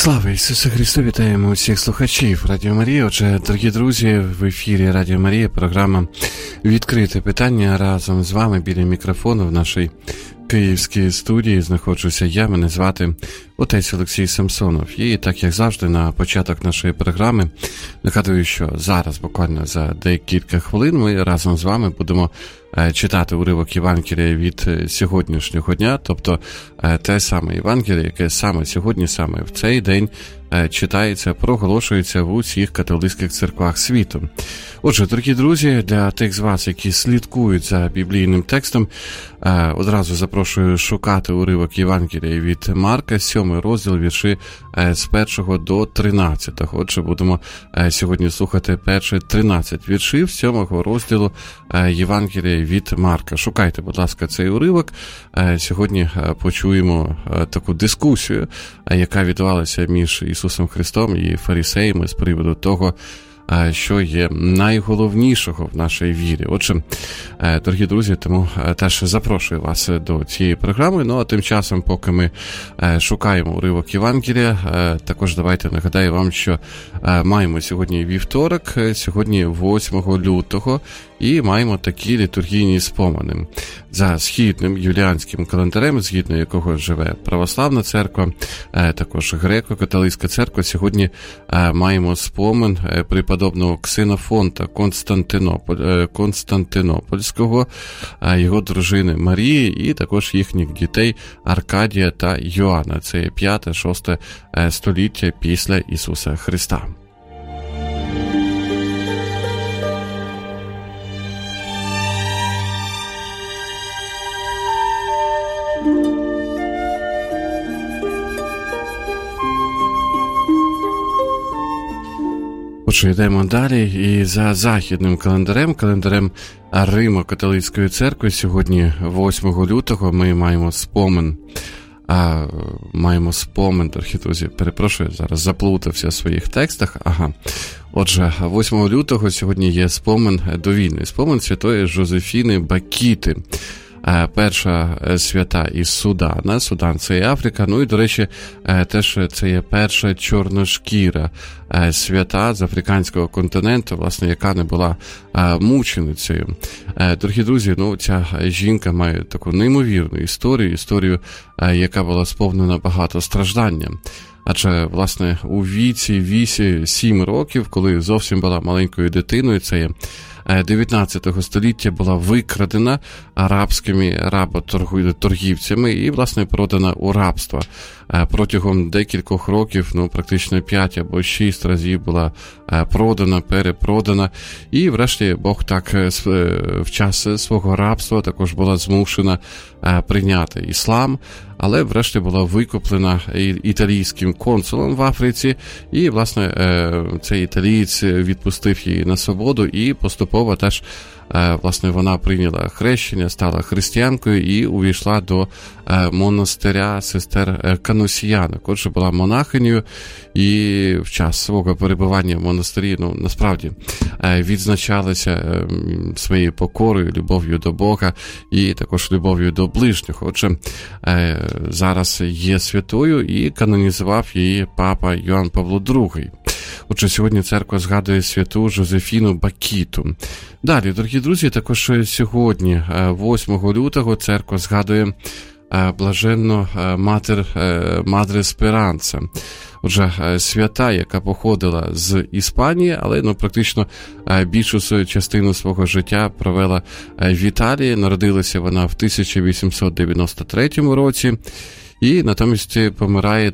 Слава Ісусу Христу! Вітаємо усіх слухачів Радіо Марія. Отже, дорогі друзі, в ефірі Радіо Марія, програма «Відкрите питання». Разом з вами біля мікрофону в нашій київській студії знаходжуся я, мене звати отець Олексій Самсонов. І так, як завжди, на початок нашої програми нагадую, що зараз, буквально за декілька хвилин, ми разом з вами будемо читати уривок Євангелія від сьогоднішнього дня, тобто те саме Євангеліє, яке саме сьогодні, саме в цей день читається, проголошується в усіх католицьких церквах світу. Отже, дорогі друзі, для тих з вас, які слідкують за біблійним текстом, одразу запрошую шукати уривок Євангелія від Марка, 7 розділ, вірші з 1 до 13. Отже, будемо сьогодні слухати перші 13 віршів 7 розділу Євангелія від Марка. Шукайте, будь ласка, цей уривок. Сьогодні почуємо таку дискусію, яка відбувалася між Ісусом Христом і фарисеями з приводу того, що є найголовнішого в нашій вірі. Отже, дорогі друзі, тому теж запрошую вас до цієї програми. Ну, а тим часом, поки ми шукаємо уривок Євангелія, також давайте нагадаю вам, що маємо сьогодні вівторок, сьогодні 8 лютого, і маємо такі літургійні спомини. За східним юліанським календарем, згідно якого живе православна церква, також греко-католицька церква, сьогодні маємо спомин преподобного Ксенофонта Константинопольського, його дружини Марії і також їхніх дітей Аркадія та Йоанна. Це 5-6 століття після Ісуса Христа. Отже, йдемо далі, і за західним календарем Римо-католицької церкви сьогодні, 8 лютого, ми маємо спомин, дорогі друзі, перепрошую, зараз заплутався в своїх текстах, Отже, 8 лютого сьогодні є спомин довільний, спомин святої Жозефіни Бакіти. Перша свята із Судана. Судан – це і Африка. Ну і, до речі, теж це є перша чорношкіра свята з африканського континенту, власне, яка не була мученицею. Дорогі друзі, ця жінка має таку неймовірну історію, яка була сповнена багато страждання. Адже, власне, у віці 7 років, коли зовсім була маленькою дитиною, це є 19 століття, була викрадена арабськими работоргівцями і, власне, продана у рабство. Протягом декількох років, практично 5 або 6 разів була продана, перепродана. І, врешті, Бог так в час свого рабства також була змушена прийняти іслам, але, врешті, була викуплена італійським консулом в Африці, і, власне, цей італієць відпустив її на свободу, і поступово теж, власне, вона прийняла хрещення, стала християнкою і увійшла до монастиря сестер Каносіянок. Отже, була монахинею, і в час свого перебування в монастирі, насправді, відзначалася своєю покорою, любов'ю до Бога і також любов'ю до ближнього. Отже, зараз є святою, і канонізував її папа Йоанн Павло II. Отже, сьогодні церква згадує святу Жозефіну Бакіту. Далі, дорогі друзі, також сьогодні, 8 лютого, церква згадує блаженну Мадре Сперанца. Отже, свята, яка походила з Іспанії, але практично більшу свою частину свого життя провела в Італії. Народилася вона в 1893 році. І натомість помирає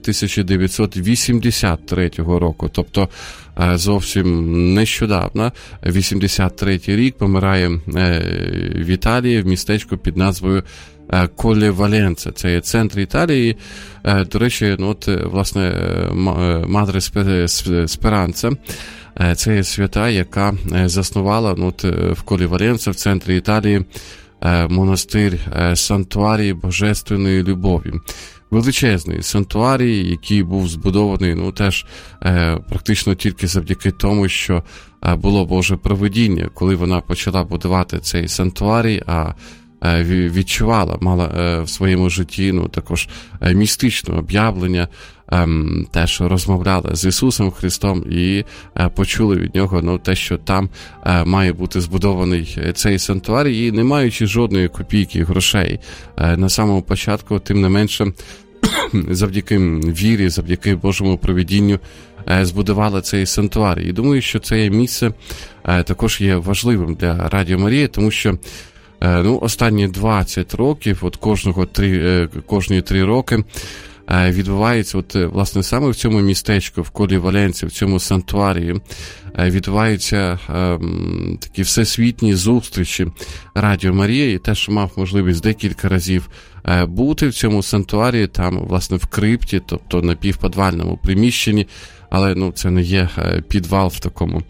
1983 року, тобто зовсім нещодавно, 83-й рік, помирає в Італії в містечку під назвою Колле Валенца. Це є центр Італії. До речі, власне, Мадре Сперанца – це є свята, яка заснувала в Колле Валенца, в центрі Італії, монастир Сантуарії Божественної Любові. Величезний сантуарій, який був збудований, теж практично тільки завдяки тому, що було Боже провидіння, коли вона почала будувати цей сантуарій, а відчувала, мала в своєму житті, ну, також містичне об'явлення, теж розмовляли з Ісусом Христом і почули від нього, ну, те, що там має бути збудований цей санктуарій, і не маючи жодної копійки грошей на самому початку, тим не менше, завдяки вірі, завдяки Божому провидінню збудували цей санктуарій. І думаю, що це місце також є важливим для Радіо Марія, тому що останні 20 років, от кожні 3 роки, відбувається, от, власне, саме в цьому містечку, в колі Валенції, в цьому санктуарії, відбуваються такі всесвітні зустрічі Радіо Марія, і теж мав можливість декілька разів бути в цьому санктуарії, там, власне, в крипті, тобто на півподвальному приміщенні, але, це не є підвал в такому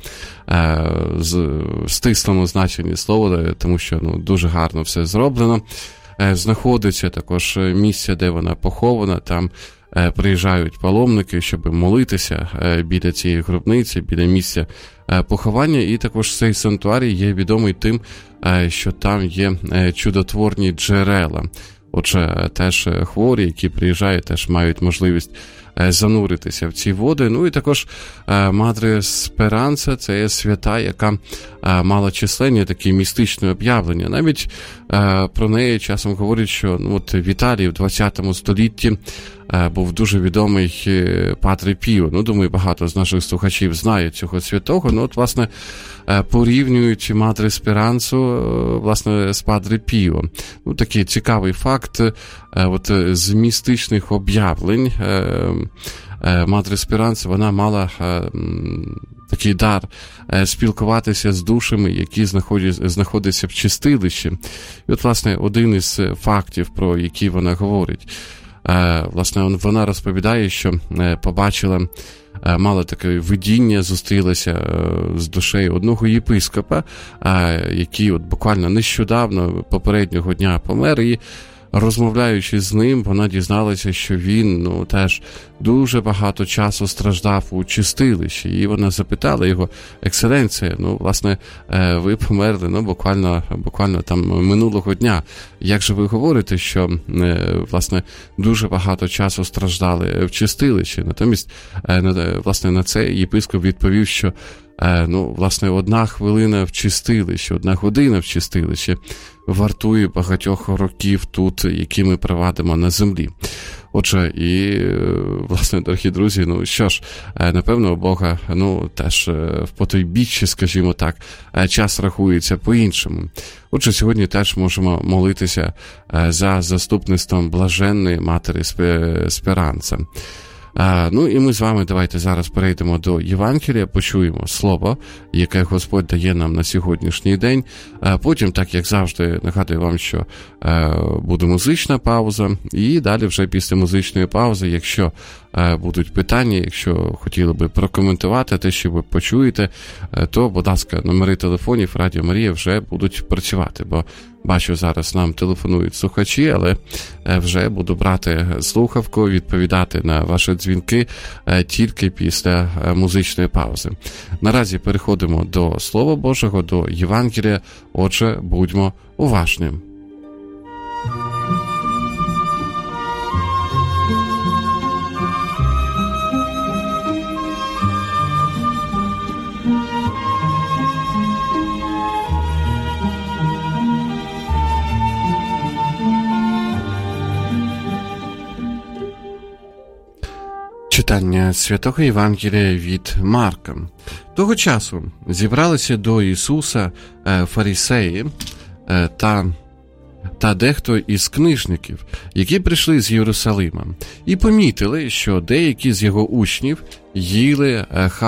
стислому значенні слова, тому що, дуже гарно все зроблено. Знаходиться також місце, де вона похована, там приїжджають паломники, щоб молитися біля цієї гробниці, біля місця поховання, і також цей санктуарій є відомий тим, що там є чудотворні джерела. Отже, теж хворі, які приїжджають, теж мають можливість зануритися в ці води. Ну і також Мадре Сперанца – це є свята, яка мала численні такі містичні об'явлення. Навіть про неї часом говорять, що в Італії в 20 столітті був дуже відомий Падре Піо. Думаю, багато з наших слухачів знають цього святого. Власне, порівнюють Мадре Сперанцу, власне, з Падре Піо. Такий цікавий факт з містичних об'явлень. Мадре Сперанца, вона мала такий дар спілкуватися з душами, які знаходяться в чистилищі. І власне, один із фактів, про які вона говорить, власне, вона розповідає, що побачила, мала таке видіння, зустрілася з душею одного єпископа, який буквально нещодавно, попереднього дня помер, і розмовляючи з ним, вона дізналася, що він, теж дуже багато часу страждав у чистилищі. І вона запитала його: «Екселенція, власне, ви померли, буквально там минулого дня. Як же ви говорите, що, власне, дуже багато часу страждали в чистилищі?» Натомість, власне, на це єпископ відповів, що власне, 1 хвилина в чистилищі, 1 година в чистилищі вартує багатьох років тут, які ми провадимо на землі. Отже, і, власне, дорогі друзі, що ж, напевно, у Бога, теж в потойбіччі, скажімо так, час рахується по-іншому. Отже, сьогодні теж можемо молитися за заступництвом блаженної Матері Сперанца. І ми з вами давайте зараз перейдемо до Євангелія, почуємо слово, яке Господь дає нам на сьогоднішній день. Потім, так як завжди, нагадую вам, що буде музична пауза, і далі вже після музичної паузи, якщо будуть питання, якщо хотіли би прокоментувати те, що ви почуєте, то, будь ласка, номери телефонів Радіо Марія вже будуть працювати, бо бачу, зараз нам телефонують слухачі, але вже буду брати слухавку, відповідати на ваші дзвінки тільки після музичної паузи. Наразі переходимо до Слова Божого, до Євангелія, отже, будьмо уважні. Читання Святого Євангелія від Марка. Того часу зібралися до Ісуса фарисеї та дехто із книжників, які прийшли з Єрусалима, і помітили, що деякі з його учнів їли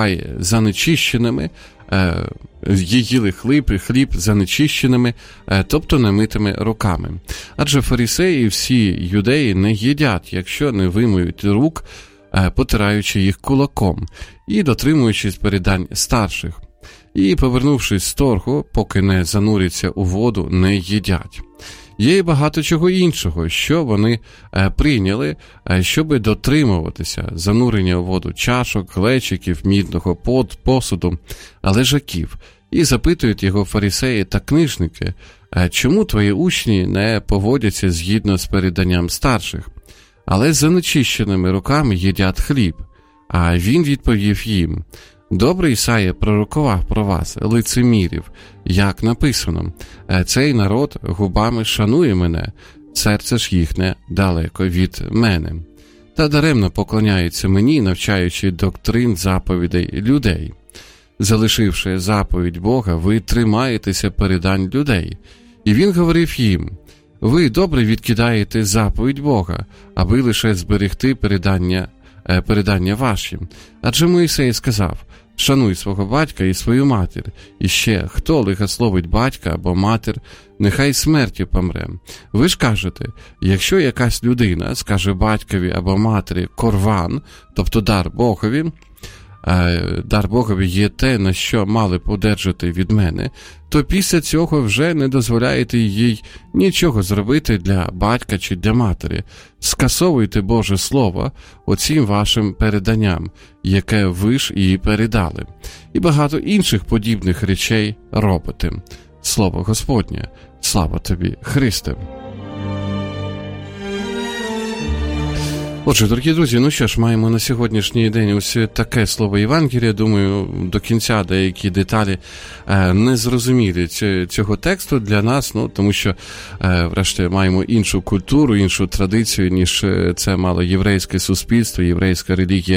хліб занечищеними, тобто немитими руками. Адже фарисеї всі юдеї не їдять, якщо не вимиють рук, потираючи їх кулаком і дотримуючись передань старших. І, повернувшись з торгу, поки не зануряться у воду, не їдять. Є і багато чого іншого, що вони прийняли, щоби дотримуватися занурення у воду чашок, глечиків, мідного посуду, лежаків. І запитують його фарисеї та книжники, чому твої учні не поводяться згідно з переданням старших, але з занечищеними руками їдять хліб? А він відповів їм: добре Ісая пророкував про вас, лицемірів, як написано: цей народ губами шанує мене, серце ж їхнє далеко від мене. Та даремно поклоняються мені, навчаючи доктрин заповідей людей. Залишивши заповідь Бога, ви тримаєтеся передань людей. І він говорив їм: ви добре відкидаєте заповідь Бога, аби лише зберегти передання ваші. Адже Мойсей сказав: шануй свого батька і свою матір. І ще, хто лихословить батька або матір, нехай смертю помре. Ви ж кажете, якщо якась людина скаже батькові або матері корван, тобто дар Богові є те, на що мали б одержати від мене, то після цього вже не дозволяєте їй нічого зробити для батька чи для матері. Скасовуйте Боже Слово оцім вашим переданням, яке ви ж їй передали. І багато інших подібних речей робите. Слово Господнє. Слава тобі, Христе! Отже, дорогі друзі, ну що ж, маємо на сьогоднішній день ось таке слово Євангелія. Думаю, до кінця деякі деталі не зрозумілі цього тексту для нас, ну, тому що, врешті, маємо іншу культуру, іншу традицію, ніж це мало єврейське суспільство, єврейська релігія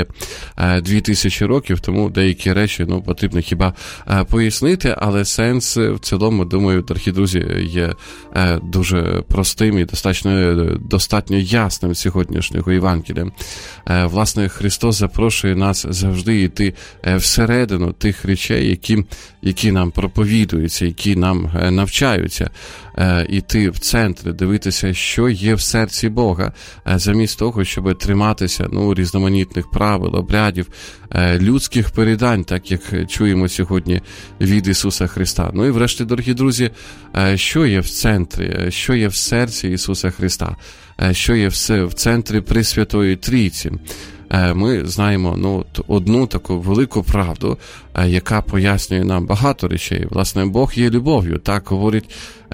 2000 років, тому деякі речі, ну, потрібно хіба пояснити, але сенс в цілому, думаю, дорогі друзі, є дуже простим і достатньо ясним сьогоднішнього Євангелія. Власне, Христос запрошує нас завжди йти всередину тих речей, які нам проповідуються, які нам навчаються, іти в центр, дивитися, що є в серці Бога, замість того, щоб триматися, ну, різноманітних правил, обрядів, людських передань, так як чуємо сьогодні від Ісуса Христа. Ну і врешті, дорогі друзі, що є в центрі, що є в серці Ісуса Христа, що є в центрі Пресвятої Трійці. Ми знаємо, ну, одну таку велику правду, яка пояснює нам багато речей. Власне, Бог є любов'ю, так говорить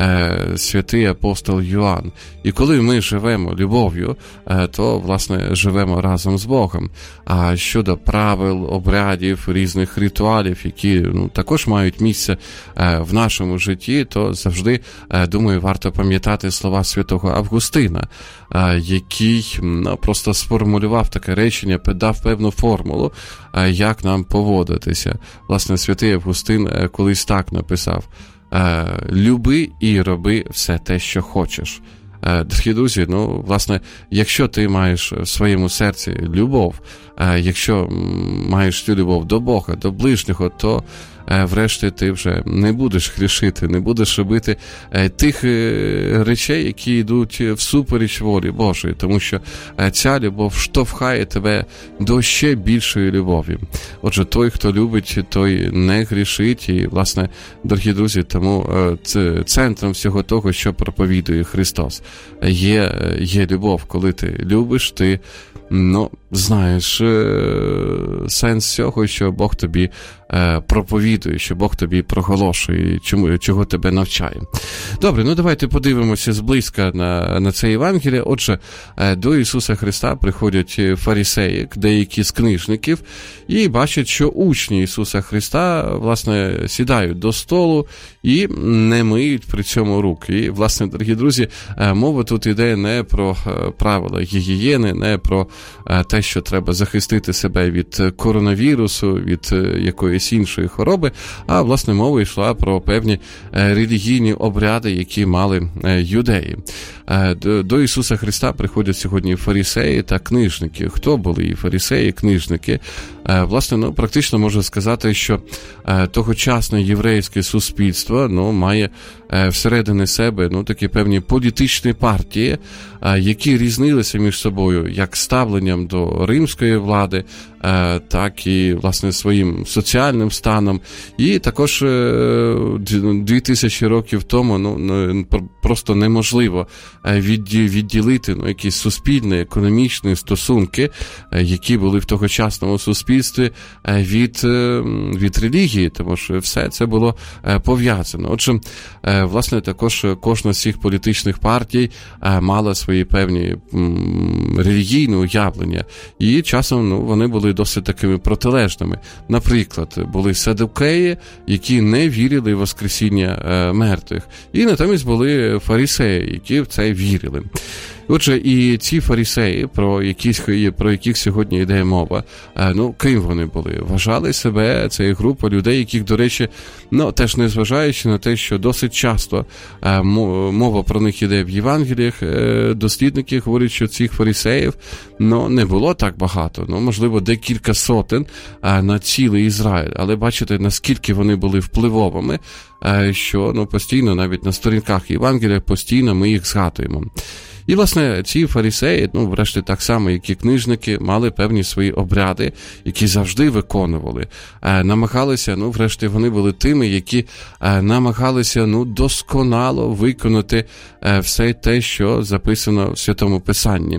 святий апостол Йоанн. І коли ми живемо любов'ю, то, власне, живемо разом з Богом. А щодо правил, обрядів, різних ритуалів, які, ну, також мають місце в нашому житті, то завжди, думаю, варто пам'ятати слова святого Августина, який, ну, просто сформулював таке речення, дав певну формулу, як нам поводитися. Власне, святий Августин колись так написав: люби і роби все те, що хочеш. Дорогі друзі, ну, власне, якщо ти маєш в своєму серці любов, якщо маєш цю любов до Бога, до ближнього, то врешті ти вже не будеш грішити, не будеш робити тих речей, які йдуть всупереч волі Божої, тому що ця любов штовхає тебе до ще більшої любові. Отже, той, хто любить, той не грішить. І, власне, дорогі друзі, тому центром всього того, що проповідує Христос, є любов. Коли ти любиш, ти, ну, знаєш сенс цього, що Бог тобі проповідує, що Бог тобі проголошує, чого тебе навчає. Добре, ну давайте подивимося зблизька на це Євангеліє. Отже, до Ісуса Христа приходять фарисеї, деякі з книжників, і бачать, що учні Ісуса Христа, власне, сідають до столу і не миють при цьому рук. І, власне, дорогі друзі, мова тут йде не про правила гігієни, не про те, що треба захистити себе від коронавірусу, від якоїсь іншої хвороби, а, власне, мова йшла про певні релігійні обряди, які мали юдеї. До Ісуса Христа приходять сьогодні фарисеї та книжники. Хто були і фарисеї, і книжники? Власне, ну, практично можна сказати, що тогочасне єврейське суспільство, ну, має всередині себе, ну, такі певні політичні партії, які різнилися між собою як ставленням до римської влади, так і, власне, своїм соціальним станом. І також 2000 років тому, ну, просто неможливо відділити якісь суспільні, економічні стосунки, які були в тогочасному суспільстві, від релігії, тому що все це було пов'язано. Отже, власне, також кожна з цих політичних партій мала свої певні релігійні уявлення, і часом вони були досить такими протилежними. Наприклад, були садукеї, які не вірили в воскресіння мертвих, і натомість були фарисеї, які в це вірили. Отже, і ці фарисеї, про яких сьогодні йде мова, ким вони були? Вважали себе, це є група людей, яких, до речі, теж не зважаючи на те, що досить часто мова про них йде в Євангеліях, дослідники говорять, що цих фарисеїв, не було так багато, можливо, декілька сотень на цілий Ізраїль, але бачите, наскільки вони були впливовими, що постійно, навіть на сторінках Євангелія, постійно ми їх згадуємо. І, власне, ці фарисеї, врешті так само, як і книжники, мали певні свої обряди, які завжди виконували. Намагалися, врешті, вони були тими, які намагалися, досконало виконати все те, що записано в Святому Писанні.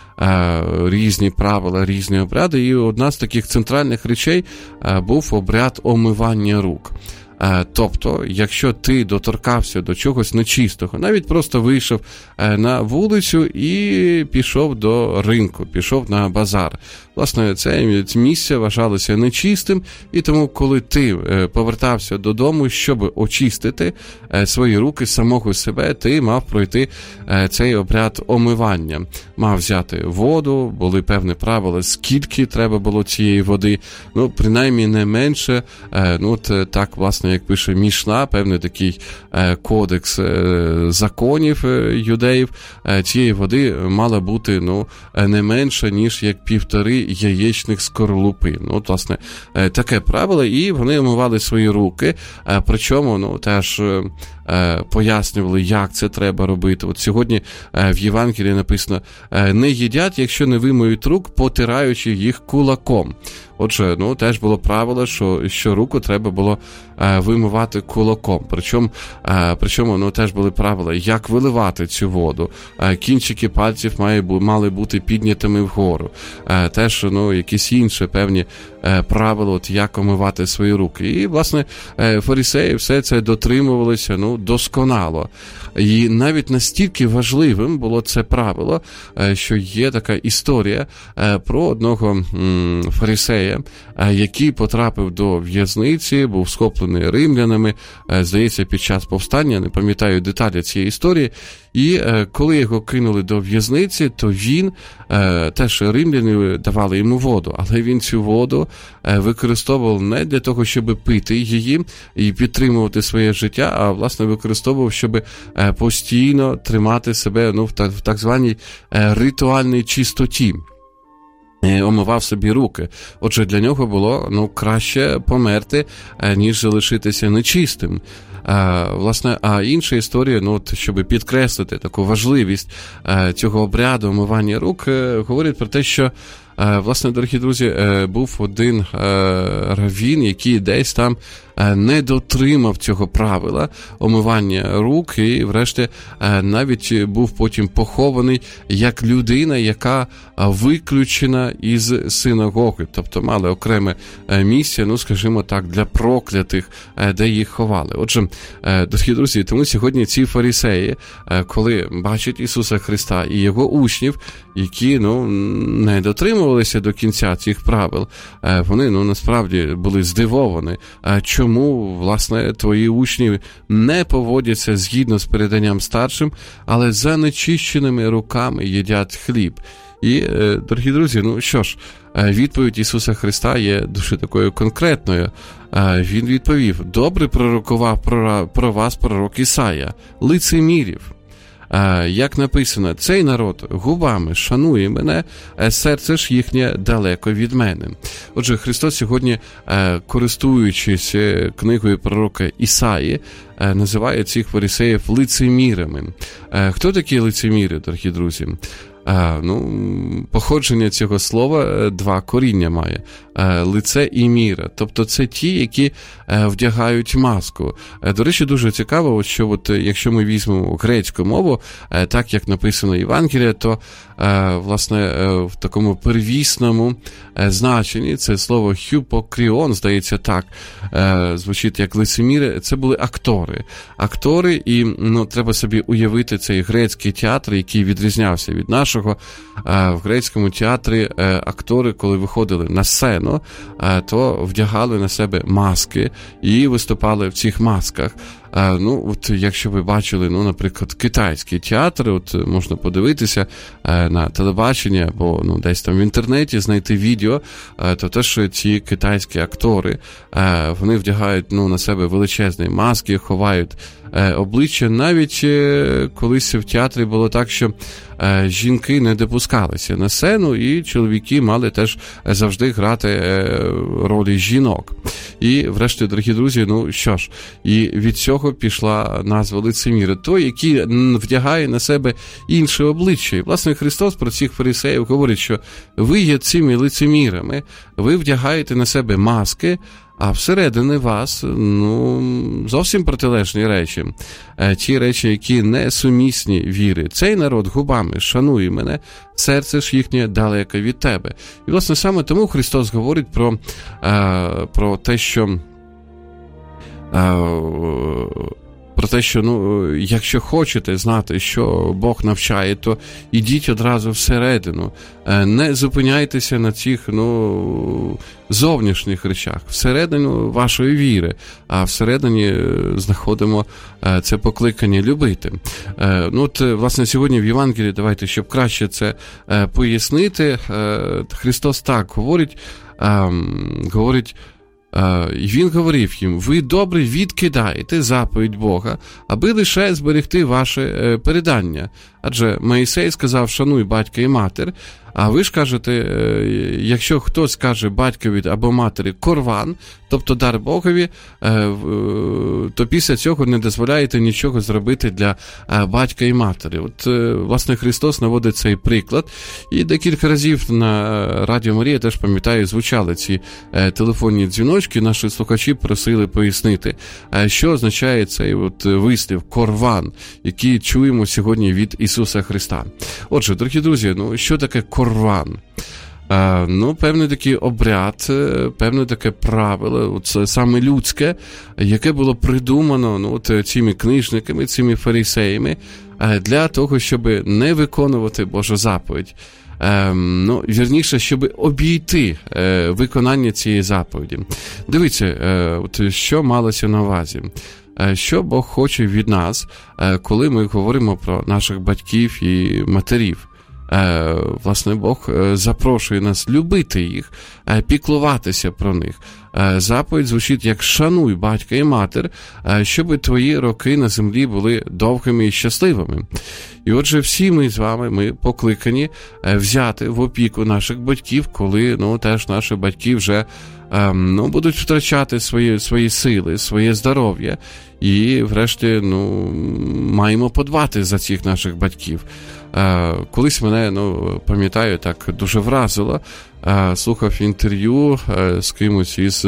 Різні правила, різні обряди, і одна з таких центральних речей був обряд омивання рук. Тобто, якщо ти доторкався до чогось нечистого, навіть просто вийшов на вулицю і пішов до ринку, пішов на базар. Власне, це місце вважалося нечистим, і тому, коли ти повертався додому, щоб очистити свої руки самого себе, ти мав пройти цей обряд омивання. Мав взяти воду, були певні правила, скільки треба було цієї води, принаймні не менше, так, власне, як пише Мішна, певний такий кодекс законів юдеїв, цієї води мала бути, не менше, ніж як 1,5 яєчних скорлупи. Власне, таке правило, і вони омивали свої руки, причому, теж пояснювали, як це треба робити. От сьогодні в Євангелії написано: не їдять, якщо не вимиють рук, потираючи їх кулаком. Отже, теж було правило, що руку треба було вимивати кулаком. Причому теж були правила, як виливати цю воду. Кінчики пальців мали бути піднятими вгору. Теж, якісь інші певні правила, як омивати свої руки. І, власне, фарисеї все це дотримувалися, досконало. І навіть настільки важливим було це правило, що є така історія про одного фарисея, який потрапив до в'язниці, був схоплений римлянами, здається, під час повстання, не пам'ятаю деталі цієї історії, і коли його кинули до в'язниці, то він, теж римляни давали йому воду, але він цю воду використовував не для того, щоб пити її і підтримувати своє життя, а, власне, використовував, щоб постійно тримати себе в так званій ритуальній чистоті. Омивав собі руки. Отже, для нього було краще померти, ніж залишитися нечистим. Власне, а інша історія, щоб підкреслити таку важливість цього обряду омивання рук, говорить про те, що, власне, дорогі друзі, був один раввін, який десь там не дотримав цього правила омивання рук, і врешті навіть був потім похований як людина, яка виключена із синагоги, тобто мали окреме місце, скажімо так, для проклятих, де їх ховали. Отже, дорогі друзі, тому сьогодні ці фарисеї, коли бачать Ісуса Христа і Його учнів, які, не дотримувалися до кінця цих правил, вони, насправді були здивовані, чому, власне, твої учні не поводяться згідно з переданням старшим, але за нечищеними руками їдять хліб. І, дорогі друзі, що ж, відповідь Ісуса Христа є дуже такою конкретною. Він відповів: добре пророкував про вас пророк Ісая, лицемірів. Як написано, цей народ губами шанує мене, серце ж їхнє далеко від мене. Отже, Христос сьогодні, користуючись книгою пророка Ісаї, називає цих фарисеїв лицемірами. Хто такі лицеміри, дорогі друзі? Походження цього слова два коріння має. Лице і міра. Тобто це ті, які вдягають маску. До речі, дуже цікаво, що якщо ми візьмемо грецьку мову, так як написано Євангеліє, то власне в такому первісному значенні це слово «хюпокріон», здається так, звучить як лицеміри, це були актори. Актори, і треба собі уявити цей грецький театр, який відрізнявся від нашого. В грецькому театрі актори, коли виходили на сцену, то вдягали на себе маски і виступали в цих масках. Якщо ви бачили, наприклад, китайський театр, можна подивитися на телебаченні або десь там в інтернеті знайти відео, то теж ці китайські актори, вони вдягають на себе величезні маски, ховають обличчя. Навіть колись в театрі було так, що жінки не допускалися на сцену, і чоловіки мали теж завжди грати ролі жінок. І врешті, дорогі друзі, і від цього пішла назва лицеміра. Той, який вдягає на себе інше обличчя. І, власне, Христос про цих фарисеїв говорить, що ви є цими лицемірами, ви вдягаєте на себе маски, а всередині вас, зовсім протилежні речі. Ті речі, які не сумісні віри. Цей народ губами шанує мене, серце ж їхнє далеко від тебе. І, власне, саме тому Христос говорить про те, що якщо хочете знати, що Бог навчає, то ідіть одразу всередину. Не зупиняйтеся на цих, зовнішніх речах. Всередину вашої віри, а всередині знаходимо це покликання любити. Власне, сьогодні в Євангелії, давайте, щоб краще це пояснити, Христос так говорить, і він говорив їм: ви добре відкидаєте заповідь Бога, аби лише зберегти ваше передання. Адже Моїсей сказав: шануй батька і матір, а ви ж кажете, якщо хтось каже батькові або матері корван, тобто дар Богові, то після цього не дозволяєте нічого зробити для батька і матері. Власне, Христос наводить цей приклад. І декілька разів на Радіо Марія, теж пам'ятаю, звучали ці телефонні дзвіночки. Наші слухачі просили пояснити, що означає цей вислів корван, який чуємо сьогодні від Ісуса Христа. Отже, дорогі друзі, що таке корван? Певний такий обряд, певне таке правило, це саме людське, яке було придумано цими книжниками, цими фарисеями, для того, щоб не виконувати Божу заповідь. Вірніше, щоб обійти виконання цієї заповіді. Дивіться, що малося на увазі. Що Бог хоче від нас, коли ми говоримо про наших батьків і матерів. Власне, Бог запрошує нас любити їх, піклуватися про них. Заповідь звучить як «шануй батька і матір», щоб твої роки на землі були довгими і щасливими. І отже, всі ми з вами, ми покликані взяти в опіку наших батьків, коли, теж наші батьки вже будуть втрачати свої сили, своє здоров'я. І, врешті, маємо подбати за цих наших батьків. Колись мене, пам'ятаю, так дуже вразило, слухав інтерв'ю з кимось із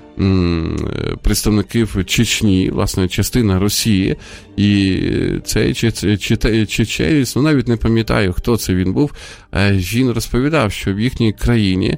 представників Чечні, власне, частина Росії, і цей чеченець, навіть не пам'ятаю, хто це він був, він розповідав, що в їхній країні,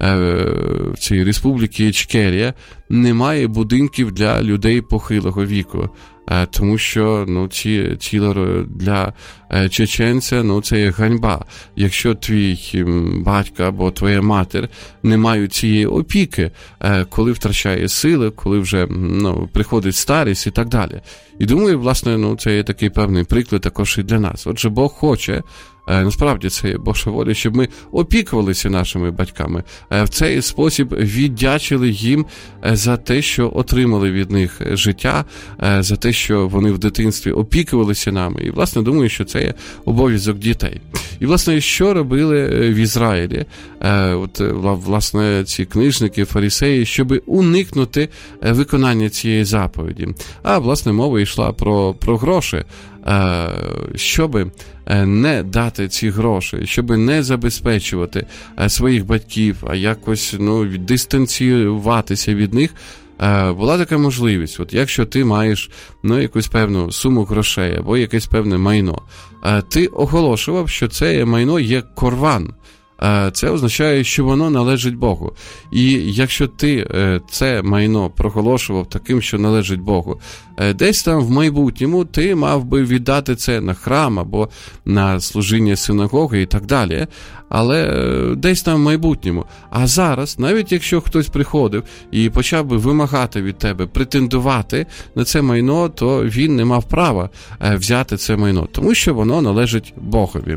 в цій республіці Ічкерія, немає будинків для людей похилого віку. Тому що тіло для чеченця, це є ганьба. Якщо твій батько або твоя матір не мають цієї опіки, коли втрачає сили, коли вже приходить старість і так далі. І думаю, власне, це є такий певний приклад також і для нас. Отже, Бог хоче, насправді це є Божа воля, щоб ми опікувалися нашими батьками. В цей спосіб віддячили їм за те, що отримали від них життя, за те, що вони в дитинстві опікувалися нами. І, власне, думаю, що це є обов'язок дітей. І, власне, що робили в Ізраїлі? Власне, ці книжники, фарисеї, щоб уникнути виконання цієї заповіді. А, власне, мова йшла про гроші. Щоб не дати ці гроші, щоб не забезпечувати своїх батьків, а якось дистанціюватися від них, була така можливість. От якщо ти маєш якусь певну суму грошей або якесь певне майно, ти оголошував, що це майно є корван. Це означає, що воно належить Богу. І якщо ти це майно проголошував таким, що належить Богу, десь там в майбутньому ти мав би віддати це на храм або на служіння синагоги і так далі, але десь там в майбутньому. А зараз, навіть якщо хтось приходив і почав би вимагати від тебе, претендувати на це майно, то він не мав права взяти це майно, тому що воно належить Богові.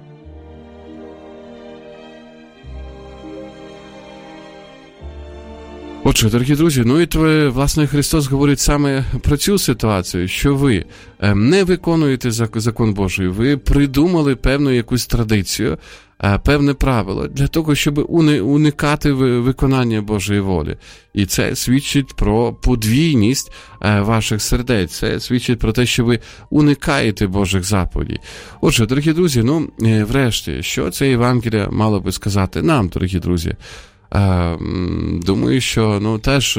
Отже, дорогі друзі, власне, Христос говорить саме про цю ситуацію, що ви не виконуєте закон Божий, ви придумали певну якусь традицію, певне правило для того, щоб уникати виконання Божої волі. І це свідчить про подвійність ваших сердець, це свідчить про те, що ви уникаєте Божих заповідей. Отже, дорогі друзі, врешті, що це Євангеліє мало би сказати нам, дорогі друзі? Думаю, що теж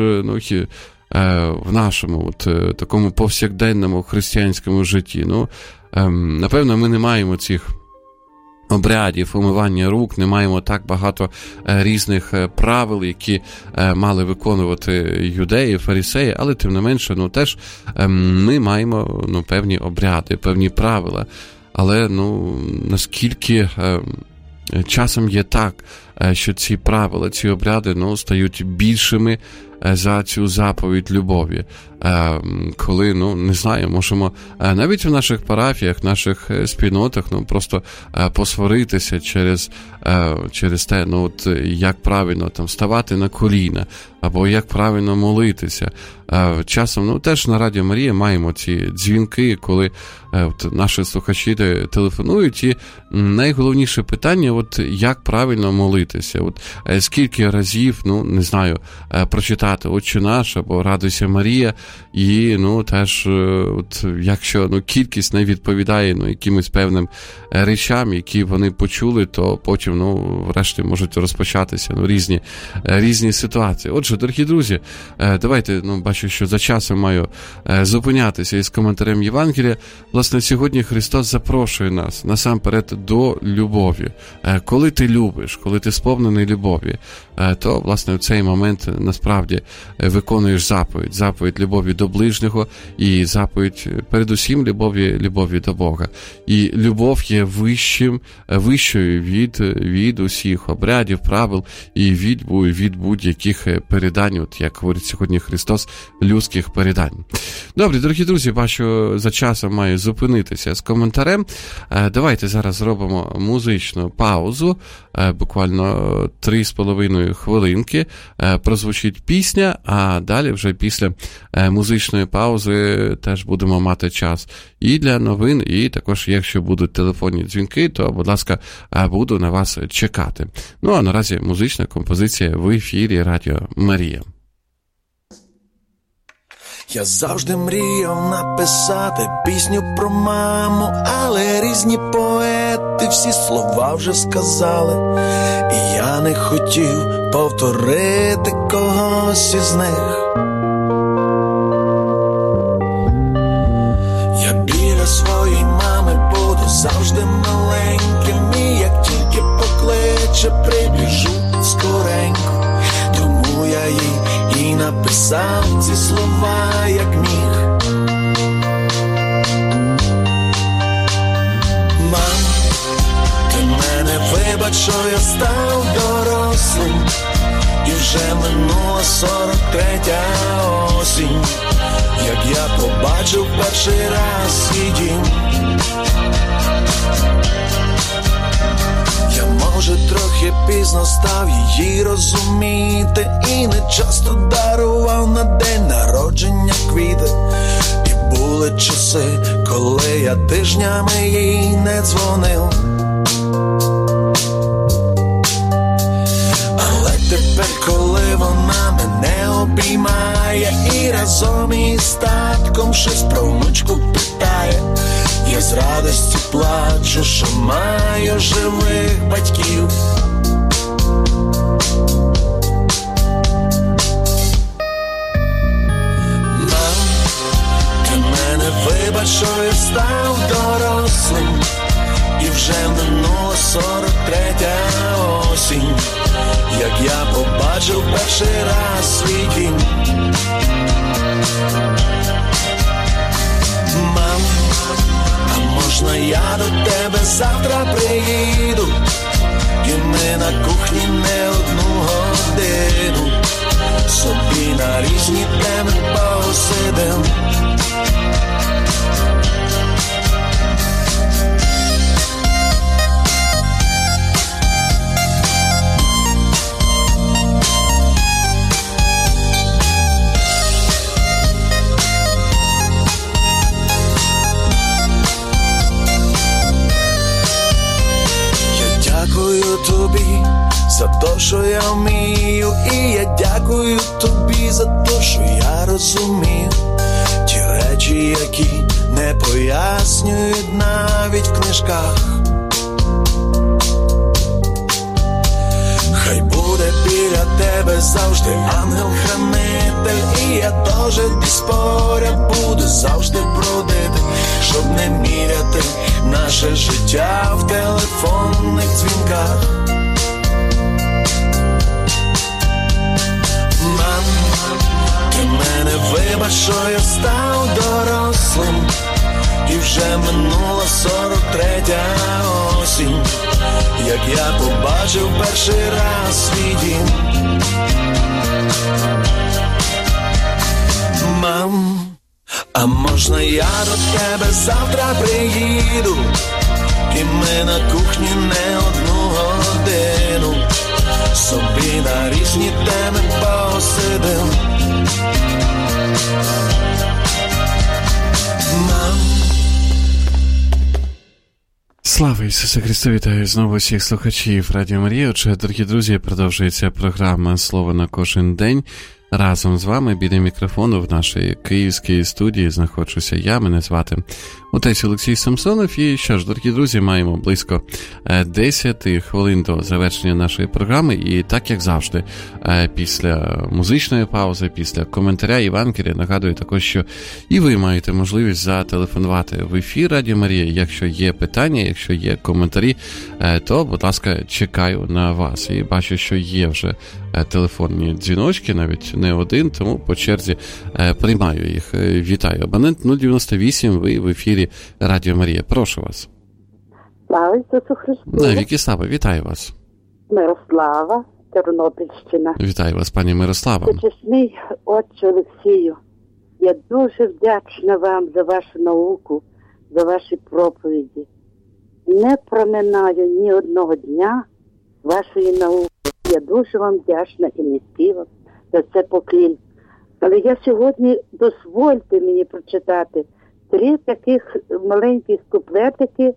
в нашому такому повсякденному християнському житті, напевно, ми не маємо цих обрядів, умивання рук, не маємо так багато різних правил, які мали виконувати юдеї, фарисеї, але тим не менше, теж ми маємо певні обряди, певні правила. Але наскільки часом є так, що ці правила, ці обряди стають більшими за цю заповідь любові. Коли, не знаю, можемо навіть в наших парафіях, наших спільнотах просто посваритися через те, як правильно там ставати на коліна, або як правильно молитися. Часом, теж на Радіо Марія маємо ці дзвінки, коли наші слухачі телефонують, і найголовніше питання, як правильно молитися. Скільки разів, не знаю, прочитати «Отче наш» або «Радуйся, Марія», і, теж, якщо, кількість не відповідає, якимось певним речам, які вони почули, то потім, врешті можуть розпочатися, різні ситуації. Отже, дорогі друзі, давайте, бачу, що за часом маю зупинятися із коментарем Євангелія. Власне, сьогодні Христос запрошує нас насамперед до любові. Коли ти любиш, коли ти сповнений любові, то, власне, в цей момент насправді виконуєш заповідь любові до ближнього і заповідь, передусім, любові до Бога. І любов є вищою від усіх обрядів, правил і від будь-яких передань, як говорить сьогодні Христос, людських передань. Добре, дорогі друзі, бачу, за часом маю зупинитися з коментарем. Давайте зараз зробимо музичну паузу, буквально 3,5 хвилинки, прозвучить пісня, а далі вже після музичної паузи теж будемо мати час і для новин, і також, якщо будуть телефонні дзвінки, то, будь ласка, буду на вас чекати. А наразі музична композиція в ефірі Радіо Марія. Я завжди мріяв написати пісню про маму, але різні поети всі слова вже сказали, і я не хотів повторити когось із них. Я біля своєї мами буду завжди маленьким, і як тільки покличе, прибіжу скоренько. Тому я їй і написав ці слова, як міг. Мам, ти мене вибач, що я став дорослим, і вже минула 43-я осінь, як я побачив перший раз свій дім. Я, може, трохи пізно став її розуміти, і не часто дарував на день народження квіти. І були часи, коли я тижнями їй не дзвонив. совісті плачу, що маю живих батьків. Мам, ти мене вибач, що я став дорослим, і вже минула 43-я осінь, як я побачив перший раз свій дім. Мам, а можна я до тебе завтра приїду, і ми на кухні не одну годину собі на різні теми посидим. Дякую тобі за те, що я вмію, і я дякую тобі за те, що я розумію ті речі, які не пояснюють навіть в книжках. Хай буде біля тебе завжди ангел-хранитель, і я теж десь поряд буду завжди бродити, щоб не міряти наше життя в телефонних дзвінках. Мам, ти мене вибач, що я став дорослим, і вже минула 43-я осінь, як я побачив перший раз свій дім. Мам, а можна я до тебе завтра приїду, і ми на кухні не одну годину собі на різні теми посидим. Мам. Слава Ісусу Христу, вітаю знову всіх слухачів Радіо Марія. Отже, дорогі друзі, продовжується програма «Слово на кожен день». Разом з вами біля мікрофону в нашій київській студії знаходжуся я, мене звати отець Олексій Самсонов. І що ж, дорогі друзі, маємо близько 10 хвилин до завершення нашої програми. І так, як завжди, після музичної паузи, після коментаря Євангелія, нагадую також, що і ви маєте можливість зателефонувати в ефір Радіо Марія. Якщо є питання, якщо є коментарі, то, будь ласка, чекаю на вас. І бачу, що є вже телефонні дзвіночки, навіть не один, тому по черзі приймаю їх. Вітаю. Абонент 098, ви в ефірі Радіо Марія. Прошу вас. Слава Ісусу Христу. Навіки слава, вітаю вас. Мирослава, Тернопільщина. Вітаю вас, пані Мирослава. Почесний отче Олексію, я дуже вдячна вам за вашу науку, за ваші проповіді. Не проминаю ні одного дня вашої науки. Я дуже вам вдячна і низький вам за це поклін. Але я сьогодні, дозвольте мені прочитати 3 таких маленьких куплетики,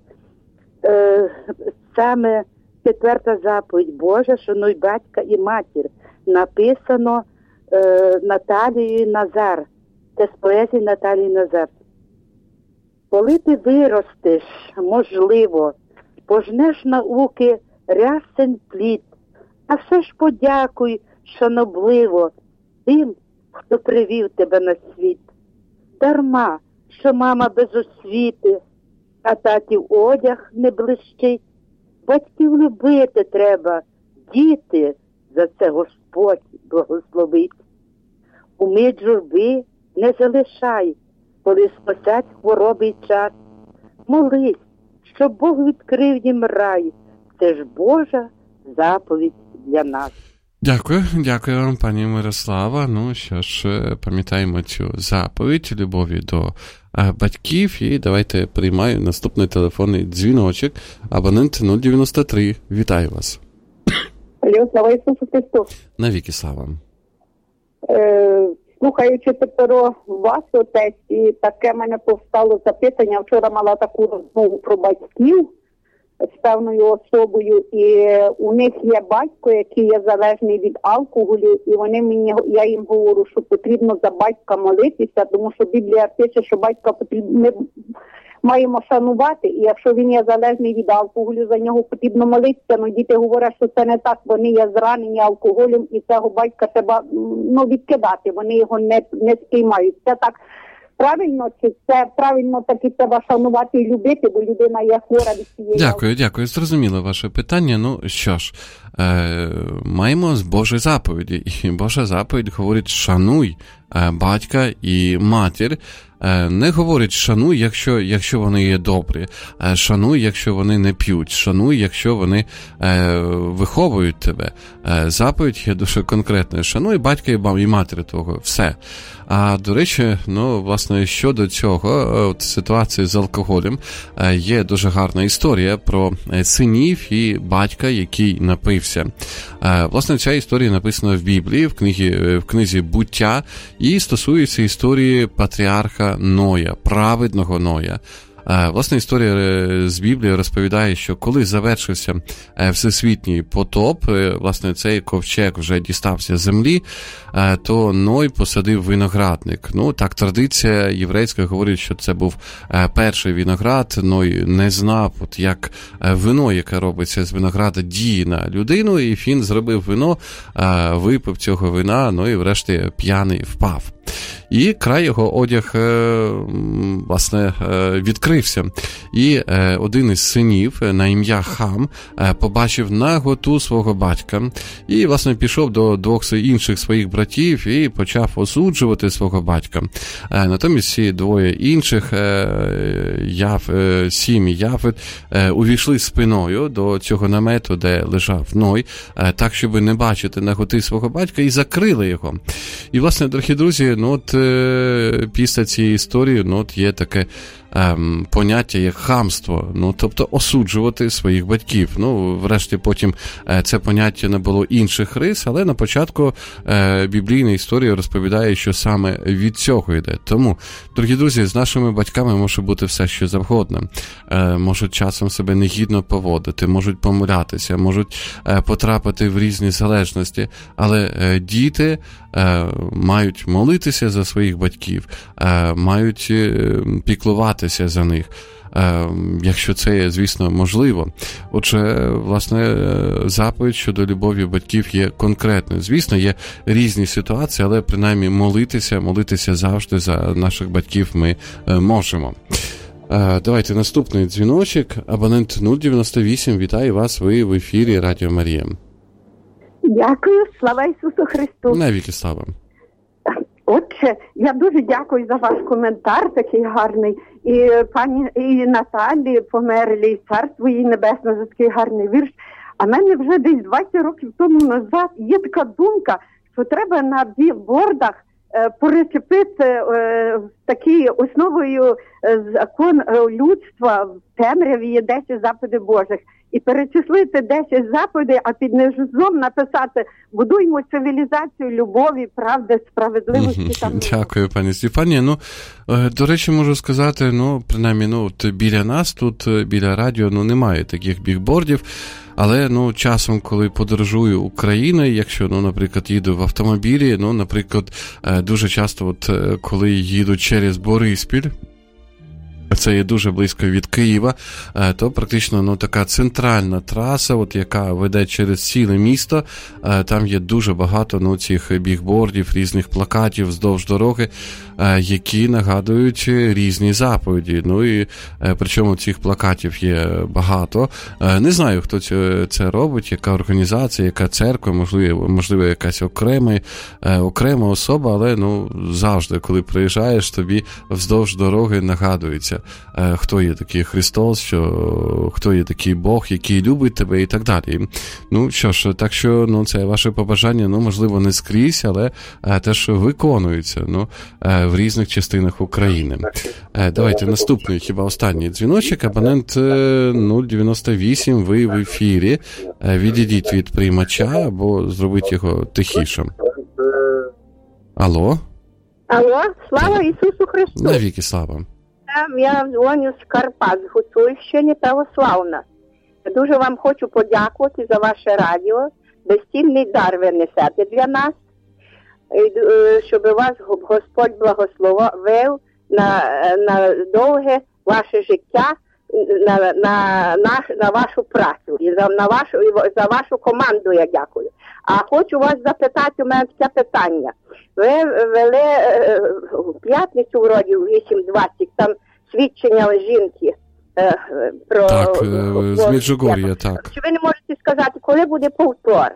саме 4 заповідь Божа, шануй батька і матір, написано Наталією Назар. Це з поезії Наталії Назар. Коли ти виростеш, можливо, пожнеш науки рясен плід, а все ж подякуй шанобливо тим, хто привів тебе на світ. Дарма, що мама без освіти, а татів одяг не блищить. Батьків любити треба, діти, за це Господь благословить. Умить журби не залишай, коли спасять хвороби й час. Молись, щоб Бог відкрив їм рай. Це ж Божа заповідь для нас. Дякую вам, пані Мирослава. Ну, що ж, пам'ятаємо цю заповідь любові до батьків. І давайте приймаю наступний телефонний дзвіночок. Абонент 093. Вітаю вас. Алло, слава Ісусу Христу. Навіки слава. Слухаючи тепер вас, отець, і таке мене повстало запитання. Вчора мала таку розмову про батьків з певною особою, і у них є батько, який є залежний від алкоголю, і я їм говорю, що потрібно за батька молитися, тому що Біблія пише, що батька маємо шанувати, і якщо він є залежний від алкоголю, за нього потрібно молитися. Ну, діти говорять, що це не так, вони є зранені алкоголем, і цього батька треба відкидати, вони його не спіймають. Це так правильно, чи це правильно таки треба шанувати і любити, бо людина є хвора від цієї... Дякую. Зрозуміло ваше питання. Ну, що ж, маємо Божі заповіді. І Божа заповідь говорить: шануй батька і матір. Не говорить шануй, якщо вони є добрі, шануй, якщо вони не п'ють, шануй, якщо вони виховують тебе. Заповідь є дуже конкретною: шануй батька і матір твого, все. А, до речі, власне, щодо цього, ситуації з алкоголем, є дуже гарна історія про синів і батька, який напився. Власне, ця історія написана в Біблії, в книзі «Буття», і стосується історії патріарха Ноя, праведного Ноя. Власне, історія з Біблії розповідає, що коли завершився всесвітній потоп, власне, цей ковчег вже дістався землі, то Ной посадив виноградник. Так традиція єврейська говорить, що це був перший виноград. Ной не знав, як вино, яке робиться з винограда, діє на людину, і він зробив вино, випив цього вина, і врешті п'яний впав. І край його одяг, власне, відкрився. І один із синів на ім'я Хам побачив наготу свого батька і, власне, пішов до двох інших своїх братів і почав осуджувати свого батька. Натомість ці двоє інших, Сім і Яфет, увійшли спиною до цього намету, де лежав Ной, так, щоб не бачити наготи свого батька, і закрили його. І, власне, дорогі друзі, після цієї історії є таке поняття як хамство, тобто осуджувати своїх батьків. Врешті потім це поняття набуло інших рис, але на початку біблійна історія розповідає, що саме від цього йде. Тому, дорогі друзі, з нашими батьками може бути все, що завгодно. Можуть часом себе негідно поводити, можуть помилятися, можуть потрапити в різні залежності, але діти мають молитися за своїх батьків, мають піклуватися за них, якщо це, звісно, можливо. Отже, власне, заповідь щодо любові батьків є конкретною. Звісно, є різні ситуації, але принаймні молитися завжди за наших батьків ми можемо. Давайте наступний дзвіночок. Абонент 098, вітаю вас, ви в ефірі Радіо Марія. Дякую, слава Ісусу Христу. Навіки слава. Отже, я дуже дякую за ваш коментар, такий гарний. І пані Наталі Померлій, царство її небесне, за такий гарний вірш. А в мене вже десь 20 років тому назад є така думка, що треба на білбордах перечепити такий основою закон людства в темряві є 10 заповідей Божих. І перечислити 10 заповідей, а під низом написати: будуємо цивілізацію любові, правди, справедливості. Дякую, пані Стефанія. До речі, можу сказати, принаймні, біля нас тут, біля радіо, немає таких бігбордів. Але, часом, коли подорожую Україною, якщо, наприклад, їду в автомобілі, наприклад, дуже часто, коли їду через Бориспіль, це є дуже близько від Києва, то практично така центральна траса, яка веде через ціле місто, там є дуже багато цих бігбордів, різних плакатів вздовж дороги, які нагадують різні заповіді. І причому цих плакатів є багато. Не знаю, хто це робить, яка організація, яка церква, можливо якась окрема особа, але завжди, коли приїжджаєш, тобі вздовж дороги нагадується, хто є такий Христос, хто є такий Бог, який любить тебе і так далі. Що ж, так що це ваше побажання, можливо, не скрізь, але теж виконується в різних частинах України. Давайте наступний, хіба останній дзвіночок. Абонент 098, ви в ефірі. Відійдіть від приймача або зробіть його тихішим. Алло? Алло, слава Ісусу Христу! Навіки слава! Я дзвоню з Карпат, з Гуцульщини, православна. Дуже вам хочу подякувати за ваше радіо. Безцінний дар ви несете для нас, щоб вас Господь благословив на довге ваше життя, на вашу працю і за вашу команду я дякую. А хочу вас запитати, у мене таке питання. Ви вели в п'ятницю вроді в 8:20 там свідчення жінки про... Так, з Меджугор'я, так. Чи ви не можете сказати, коли буде повтор?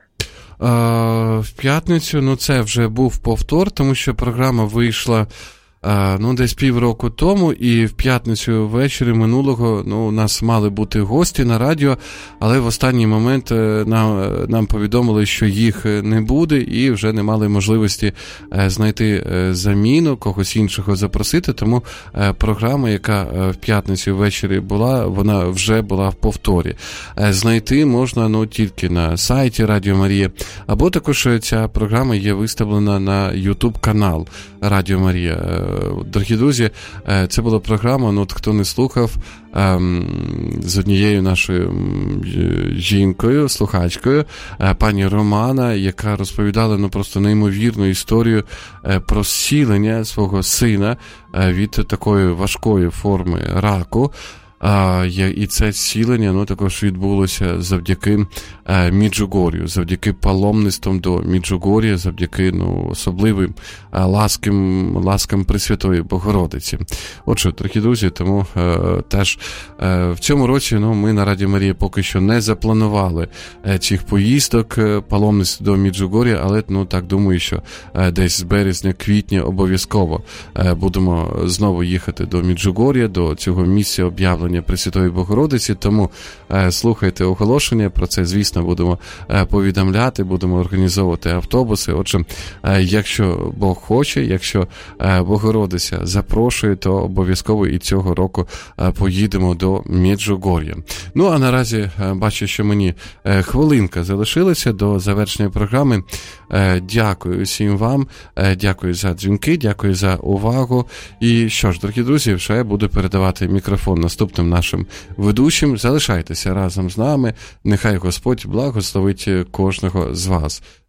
В п'ятницю, це вже був повтор, тому що програма вийшла десь півроку тому, і в п'ятницю ввечері минулого у нас мали бути гості на радіо, але в останній момент нам повідомили, що їх не буде, і вже не мали можливості знайти заміну, когось іншого запросити, тому програма, яка в п'ятницю ввечері була, вона вже була в повторі. Знайти можна тільки на сайті Радіо Марія, або також ця програма є виставлена на YouTube-канал Радіо Марія. Дорогі друзі, це була програма, хто не слухав, з однією нашою жінкою, слухачкою, пані Романа, яка розповідала просто неймовірну історію про зцілення свого сина від такої важкої форми раку. І це зцілення також відбулося завдяки Меджугор'ю, завдяки паломництвам до Меджугор'я, завдяки особливим ласкам Пресвятої Богородиці. Отже, дорогі друзі, тому теж в цьому році ми на Радіо Марія поки що не запланували цих поїздок, паломництв до Меджугор'я, але так думаю, що десь з березня-квітня обов'язково будемо знову їхати до Меджугор'я, до цього місця об'явлення Пресвятої Богородиці, тому слухайте оголошення, про це, звісно, будемо повідомляти, будемо організовувати автобуси. Отже, якщо Бог хоче, якщо Богородиця запрошує, то обов'язково і цього року поїдемо до Меджугор'я. А наразі бачу, що мені хвилинка залишилася до завершення програми. Дякую всім вам, дякую за дзвінки, дякую за увагу. І що ж, дорогі друзі, вже я буду передавати мікрофон наступним нашим ведучим. Залишайтеся разом з нами. Нехай Господь благословить кожного з вас.